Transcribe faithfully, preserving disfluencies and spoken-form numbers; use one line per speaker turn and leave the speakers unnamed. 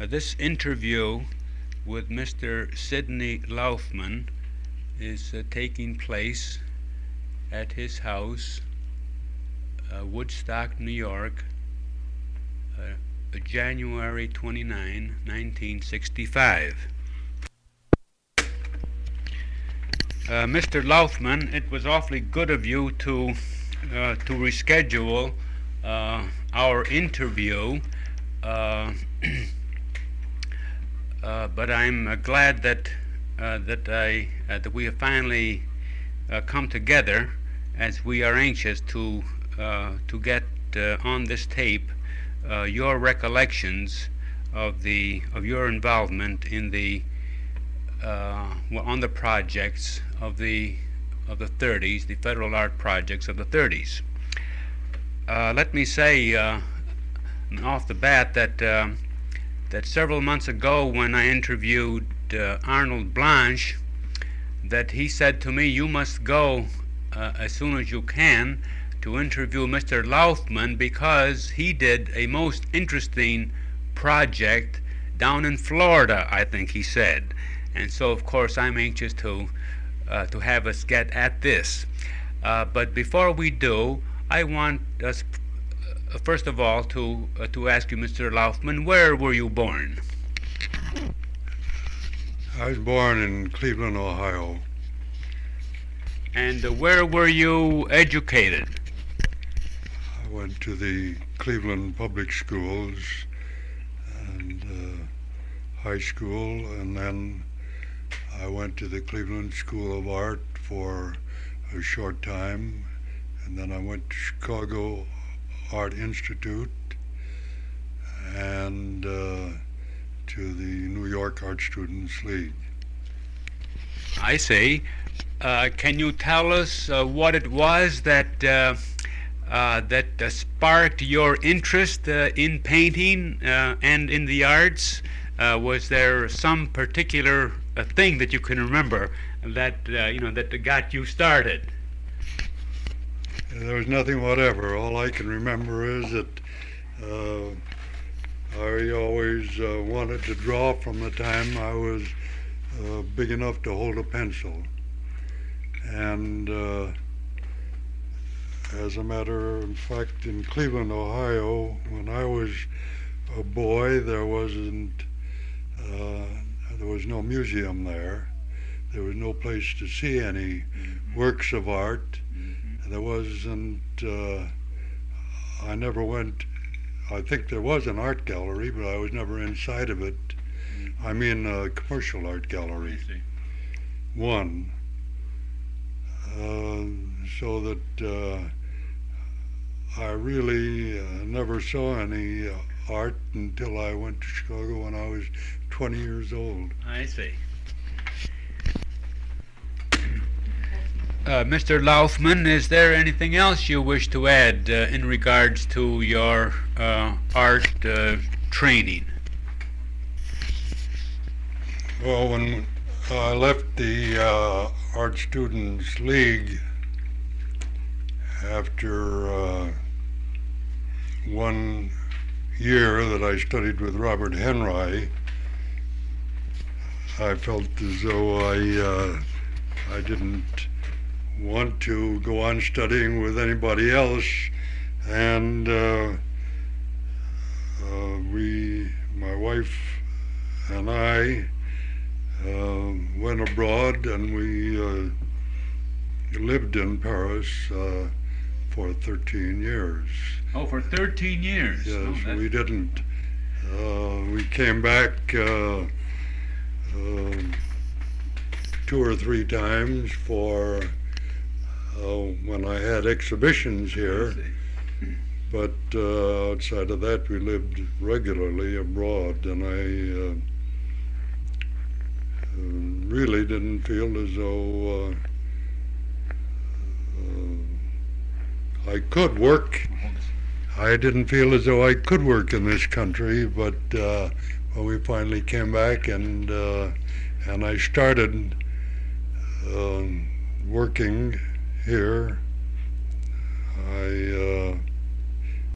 Uh, this interview with Mister Sidney Laufman is uh, taking place at his house, uh, Woodstock, New York, uh, January twenty-ninth, nineteen sixty-five. Uh, Mister Laufman, it was awfully good of you to uh, to reschedule uh, our interview, uh, uh, but I'm uh, glad that uh, that I uh, that we have finally uh, come together, as we are anxious to uh, to get uh, on this tape uh, your recollections of the of your involvement in the uh, well, on the projects of the of the thirties, the federal art projects of the thirties. Uh, let me say uh, off the bat that uh, that several months ago, when I interviewed uh, Arnold Blanche, that he said to me, "You must go uh, as soon as you can to interview Mister Laufman, because he did a most interesting project down in Florida," I think he said. And so, of course, I'm anxious to uh, to have us get at this. Uh, but before we do, I want us, uh, first of all, to uh, to ask you, Mister Laufman, where were you born?
I was born in Cleveland, Ohio.
And uh, where were you educated?
I went to the Cleveland Public Schools and uh, high school, and then I went to the Cleveland School of Art for a short time, and then I went to Chicago Art Institute and uh, to the New York Art Students League.
I see. Uh, can you tell us uh, what it was that uh, uh, that uh, sparked your interest uh, in painting uh, and in the arts? Uh, was there some particular uh, thing that you can remember that uh, you know that got you started?
There was nothing whatever. All I can remember is that uh, I always uh, wanted to draw from the time I was uh, big enough to hold a pencil. And uh, as a matter of fact, in Cleveland, Ohio, when I was a boy, there wasn't, uh, there was no museum there. There was no place to see any mm-hmm. works of art. Mm-hmm. There wasn't, uh, I never went, I think there was an art gallery, but I was never inside of it. Mm-hmm. I mean a commercial art gallery.
I see.
One. Uh, so that uh, I really uh, never saw any uh, art until I went to Chicago when I was twenty years old.
I see. Uh, Mister Laufman, is there anything else you wish to add uh, in regards to your uh, art uh, training?
Well, when I left the uh, Art Students League after uh, one year that I studied with Robert Henry, I felt as though I uh, I didn't want to go on studying with anybody else, and uh, uh, we, my wife and I, uh, went abroad, and we uh, lived in Paris uh, for thirteen years.
Oh, for thirteen years?
Yes,
oh,
we didn't. Uh, we came back uh, uh, two or three times for uh, when I had exhibitions here, but uh, outside of that we lived regularly abroad, and I uh, uh, really didn't feel as though uh, uh, I could work. I didn't feel as though I could work in this country, but uh, when we finally came back and uh, and I started uh, working here, I uh,